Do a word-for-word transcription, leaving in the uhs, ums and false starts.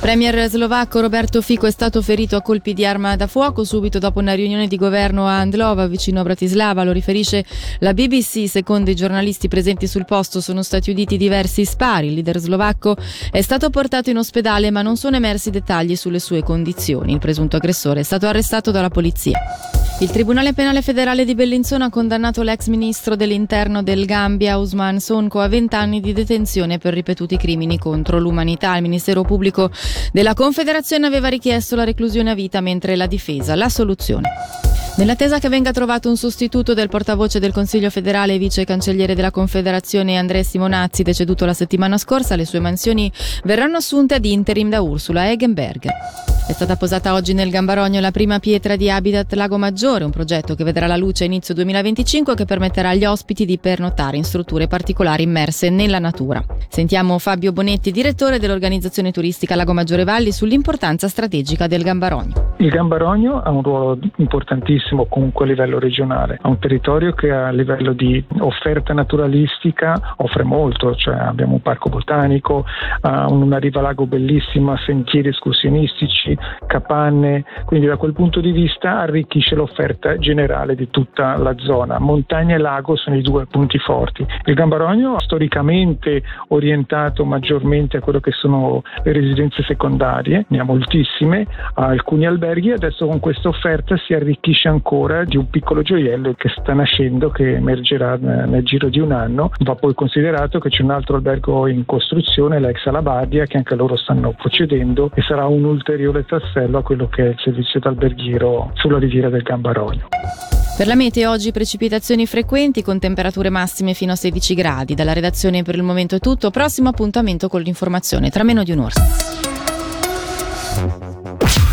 Premier slovacco Roberto Fico è stato ferito a colpi di arma da fuoco subito dopo una riunione di governo a Andlova, vicino a Bratislava. Lo riferisce la B B C. Secondo i giornalisti presenti sul posto sono stati uditi diversi spari. Il leader slovacco è stato portato in ospedale, ma non sono emersi dettagli sulle sue condizioni. Il presunto aggressore è stato arrestato dalla polizia. Il Tribunale Penale Federale di Bellinzona ha condannato l'ex ministro dell'Interno del Gambia, Ousmane Sonko, a venti anni di detenzione per ripetuti crimini contro l'umanità. Il Ministero Pubblico della Confederazione aveva richiesto la reclusione a vita, mentre la difesa la soluzione. Nell'attesa che venga trovato un sostituto del portavoce del Consiglio federale e vice cancelliere della Confederazione André Simonazzi, deceduto la settimana scorsa, le sue mansioni verranno assunte ad interim da Ursula Egenberg. È stata posata oggi nel Gambarogno la prima pietra di Habitat Lago Maggiore, un progetto che vedrà la luce a inizio duemilaventicinque e che permetterà agli ospiti di pernottare in strutture particolari immerse nella natura. Sentiamo Fabio Bonetti, direttore dell'organizzazione turistica Lago Maggiore Valli, sull'importanza strategica del Gambarogno. Il Gambarogno ha un ruolo importantissimo comunque a livello regionale, è un territorio che a livello di offerta naturalistica offre molto, cioè abbiamo un parco botanico, uh, una riva lago bellissima, sentieri escursionistici, capanne, quindi da quel punto di vista arricchisce l'offerta generale di tutta la zona. Montagna e lago sono i due punti forti. Il Gambarogno storicamente orientato maggiormente a quello che sono le residenze secondarie, ne ha moltissime, ha alcuni alberghi, e adesso con questa offerta si arricchisce ancora di un piccolo gioiello che sta nascendo, che emergerà nel giro di un anno. Va poi considerato che c'è un altro albergo in costruzione, l'ex Alabardia, che anche loro stanno procedendo e sarà un ulteriore tassello a quello che è il servizio d'alberghiero sulla riviera del Gambarogno. Per la meteo oggi precipitazioni frequenti con temperature massime fino a sedici gradi. Dalla redazione per il momento è tutto. Prossimo appuntamento con l'informazione tra meno di un'ora.